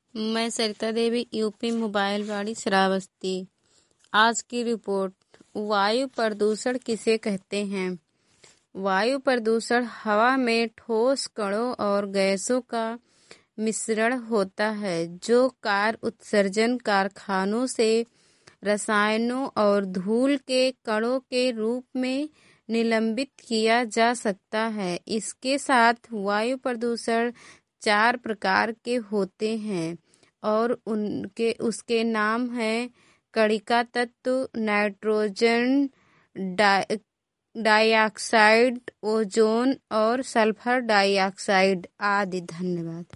मैं Sarita Devi, UP mobile वाड़ी श्रावस्ती। आज की रिपोर्ट। वायु प्रदूषण किसे कहते हैं? वायु प्रदूषण हवा में ठोस कणों और गैसों का मिश्रण होता है जो कार उत्सर्जन, कारखानों से रसायनों और धूल के कणों के रूप में निलंबित किया जा सकता है। इसके साथ वायु प्रदूषण 4 प्रकार के होते हैं और उसके नाम हैं कणिका तत्व, नाइट्रोजन डाइऑक्साइड, ओजोन और सल्फर डाइऑक्साइड आदि। धन्यवाद।